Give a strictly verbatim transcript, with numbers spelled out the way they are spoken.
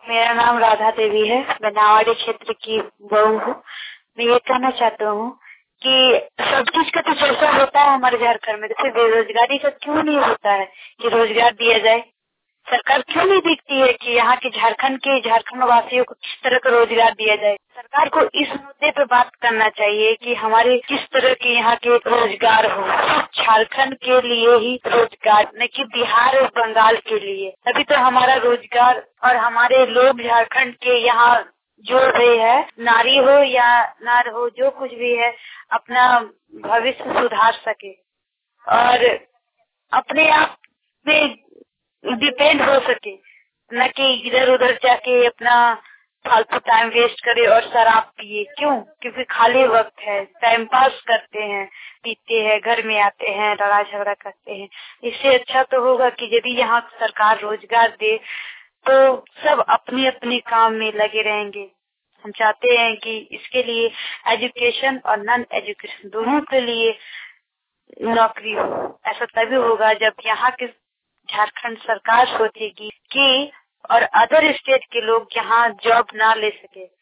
मेरा नाम राधा देवी है। मैं नावाड़ी क्षेत्र की बहू हूँ। मैं ये कहना चाहता हूँ कि सब चीज का तो चर्चा होता है हमारे झारखंड में, जैसे बेरोजगारी का क्यों नहीं होता है कि रोजगार दिया जाए। सरकार क्यों नहीं देखती है कि यहाँ के झारखंड के झारखंड वासियों को किस तरह का रोजगार दिया जाए। सरकार को इस मुद्दे पर बात करना चाहिए कि हमारे किस तरह के यहाँ के रोजगार हो, झारखंड के लिए ही रोजगार, न कि बिहार और बंगाल के लिए। तभी तो हमारा रोजगार और हमारे लोग झारखंड के यहाँ जो भी है, नारी हो या नार हो, जो कुछ भी है, अपना भविष्य सुधार सके और अपने आप में डिपेंड हो सके, न कि इधर उधर जाके अपना फालतू टाइम वेस्ट करे और शराब पिए। क्यों? क्योंकि खाली वक्त है, टाइम पास करते हैं, पीते हैं, घर में आते हैं, लड़ाई झगड़ा करते हैं। इससे अच्छा तो होगा कि यदि यहाँ सरकार रोजगार दे तो सब अपने अपने काम में लगे रहेंगे। हम चाहते हैं कि इसके लिए एजुकेशन और नॉन एजुकेशन दोनों के लिए नौकरी हो। ऐसा तभी होगा जब यहाँ के झारखंड सरकार सोचेगी कि और अदर स्टेट के लोग यहाँ जॉब ना ले सके।